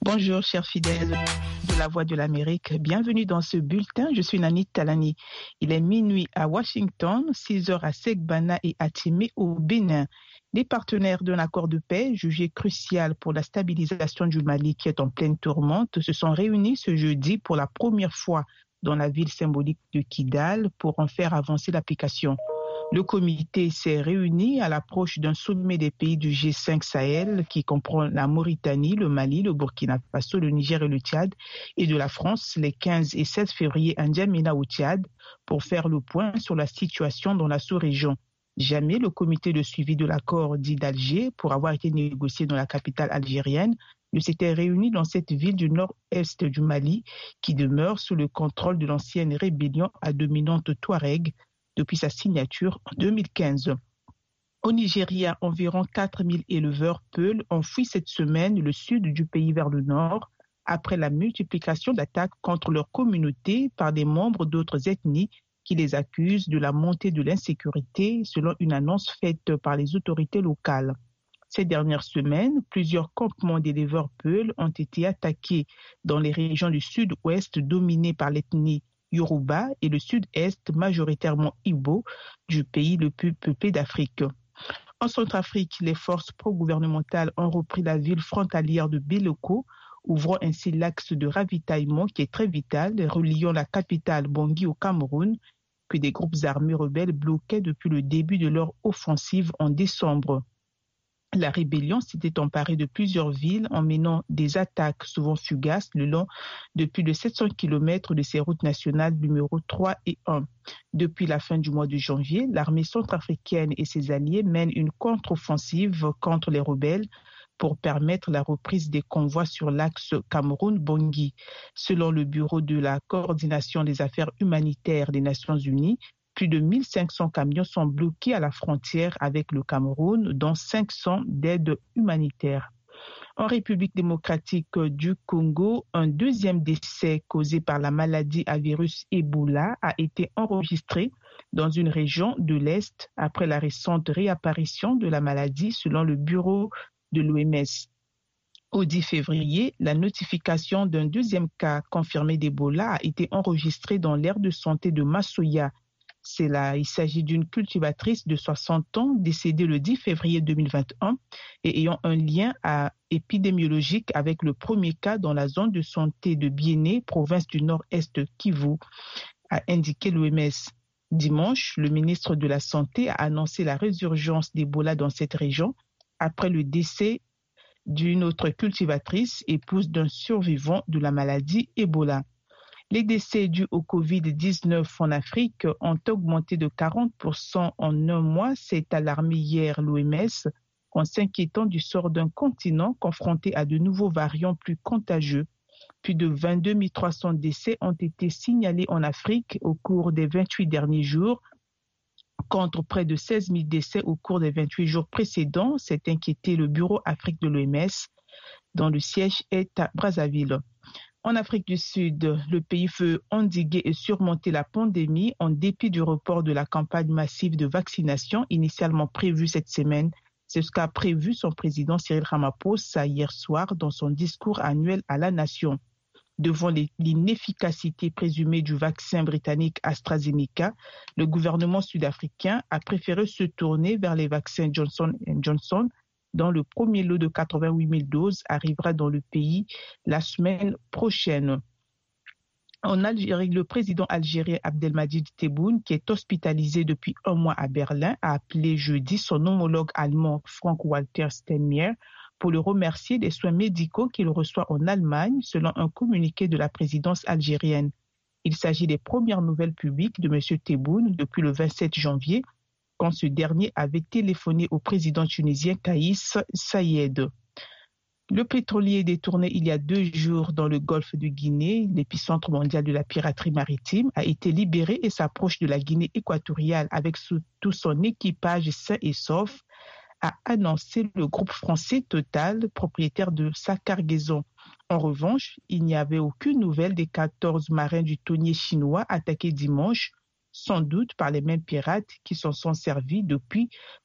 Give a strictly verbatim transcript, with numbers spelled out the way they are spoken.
Bonjour, chers fidèles de la Voix de l'Amérique. Bienvenue dans ce bulletin. Je suis Nani Talani. Il est minuit à Washington, six heures à Segbana et à Timé au Bénin. Les partenaires d'un accord de paix jugé crucial pour la stabilisation du Mali qui est en pleine tourmente se sont réunis ce jeudi pour la première fois dans la ville symbolique de Kidal pour en faire avancer l'application. Le comité s'est réuni à l'approche d'un sommet des pays du G cinq Sahel qui comprend la Mauritanie, le Mali, le Burkina Faso, le Niger et le Tchad, et de la France les quinze et seize février à N'Djamena au Tchad pour faire le point sur la situation dans la sous-région. Jamais le comité de suivi de l'accord dit d'Alger, pour avoir été négocié dans la capitale algérienne, ne s'était réuni dans cette ville du nord-est du Mali qui demeure sous le contrôle de l'ancienne rébellion à dominante Touareg depuis sa signature en deux mille quinze. Au Nigeria, environ quatre mille éleveurs peuls ont fui cette semaine le sud du pays vers le nord après la multiplication d'attaques contre leur communauté par des membres d'autres ethnies qui les accusent de la montée de l'insécurité selon une annonce faite par les autorités locales. Ces dernières semaines, plusieurs campements d'éleveurs peuls ont été attaqués dans les régions du sud-ouest dominées par l'ethnie Yoruba et le sud-est majoritairement Igbo du pays le plus peuplé d'Afrique. En Centrafrique, les forces pro-gouvernementales ont repris la ville frontalière de Beloko, ouvrant ainsi l'axe de ravitaillement qui est très vital, reliant la capitale Bangui au Cameroun, que des groupes armés rebelles bloquaient depuis le début de leur offensive en décembre. La rébellion s'était emparée de plusieurs villes en menant des attaques souvent fugaces le long de plus de sept cents kilomètres de ces routes nationales numéro trois et un. Depuis la fin du mois de janvier, l'armée centrafricaine et ses alliés mènent une contre-offensive contre les rebelles pour permettre la reprise des convois sur l'axe Cameroun-Bangui. Selon le Bureau de la coordination des affaires humanitaires des Nations Unies, plus de mille cinq cents camions sont bloqués à la frontière avec le Cameroun, dont cinq cents d'aide humanitaire. En République démocratique du Congo, un deuxième décès causé par la maladie à virus Ebola a été enregistré dans une région de l'Est après la récente réapparition de la maladie selon le bureau de l'O M S. Au dix février, la notification d'un deuxième cas confirmé d'Ebola a été enregistrée dans l'aire de santé de Massoya. C'est là, il s'agit d'une cultivatrice de soixante ans décédée le dix février deux mille vingt et un et ayant un lien à, épidémiologique avec le premier cas dans la zone de santé de Biéné, province du nord-est Kivu, a indiqué l'O M S. Dimanche, le ministre de la Santé a annoncé la résurgence d'Ebola dans cette région après le décès d'une autre cultivatrice, épouse d'un survivant de la maladie Ebola. Les décès dus au covid dix-neuf en Afrique ont augmenté de quarante pour cent en un mois, s'est alarmé hier l'O M S, en s'inquiétant du sort d'un continent confronté à de nouveaux variants plus contagieux. Plus de vingt-deux mille trois cents décès ont été signalés en Afrique au cours des vingt-huit derniers jours, contre près de seize mille décès au cours des vingt-huit jours précédents, s'est inquiété le Bureau Afrique de l'O M S, dont le siège est à Brazzaville. En Afrique du Sud, le pays veut endiguer et surmonter la pandémie en dépit du report de la campagne massive de vaccination initialement prévue cette semaine. C'est ce qu'a prévu son président Cyril Ramaphosa hier soir dans son discours annuel à la nation. Devant l'inefficacité présumée du vaccin britannique AstraZeneca, le gouvernement sud-africain a préféré se tourner vers les vaccins Johnson and Johnson, dont le premier lot de quatre-vingt-huit mille doses arrivera dans le pays la semaine prochaine. En Algérie, le président algérien Abdelmadjid Tebboune, qui est hospitalisé depuis un mois à Berlin, a appelé jeudi son homologue allemand Frank-Walter Steinmeier pour le remercier des soins médicaux qu'il reçoit en Allemagne, selon un communiqué de la présidence algérienne. Il s'agit des premières nouvelles publiques de M. Tebboune depuis le vingt-sept janvier, quand ce dernier avait téléphoné au président tunisien Kaïs Saïed. Le pétrolier détourné il y a deux jours dans le golfe de Guinée, l'épicentre mondial de la piraterie maritime, a été libéré et s'approche de la Guinée équatoriale avec tout son équipage sain et sauf, a annoncé le groupe français Total, propriétaire de sa cargaison. En revanche, il n'y avait aucune nouvelle des quatorze marins du tonnier chinois attaqués dimanche, sans doute par les mêmes pirates qui s'en sont servis depuis